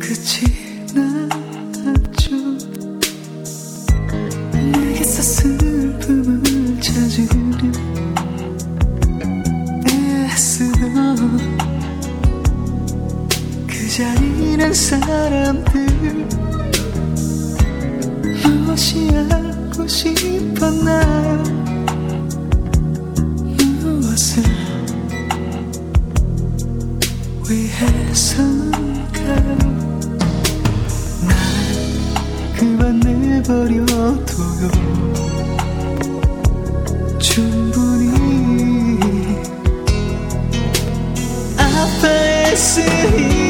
끝이 나죠. 내게서 슬픔을 찾으려 애쓰던 그 잔인한 사람들, 무엇이 알고 싶었나요? 무엇을 위해서인가요? 날 그만 내버려둬요. 충분히 아파했으니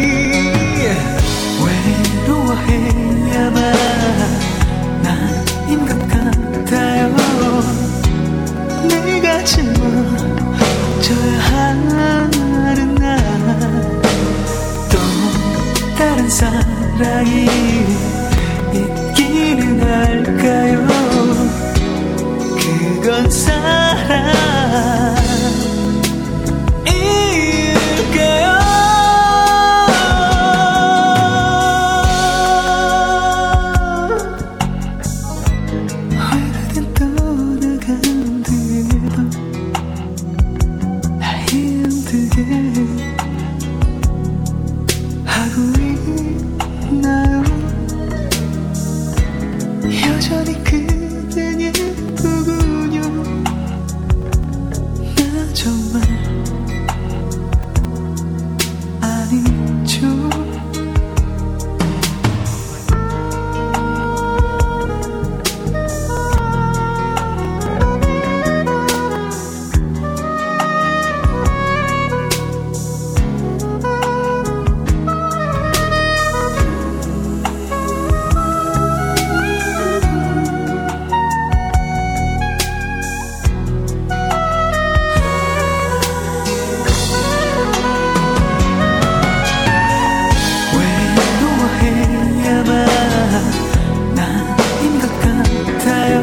외로워해야만 나인 것 같아요. 내가 짊어져야 하는 날, 또 다른 사랑이 있기는 할까요? 그건 사랑일까요? 오래된 떠나간 뒤에도 날 힘들게 하고 있나요? 여전히 그댄 예쁘군요. 나 정말 아니죠. 나인 것 같아요.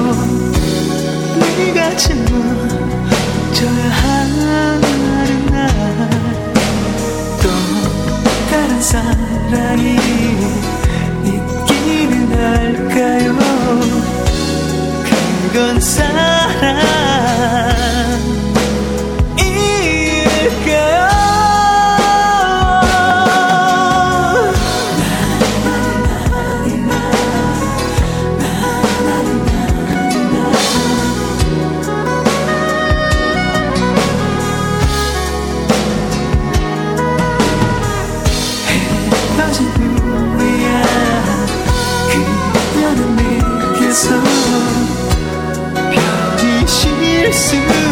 네가 짊어져야 하는 날, 또 다른 사랑이 있기는 할까요? 그건 사랑일까요? 헤어진 후에야 그녀는 내게서 편히 쉴 수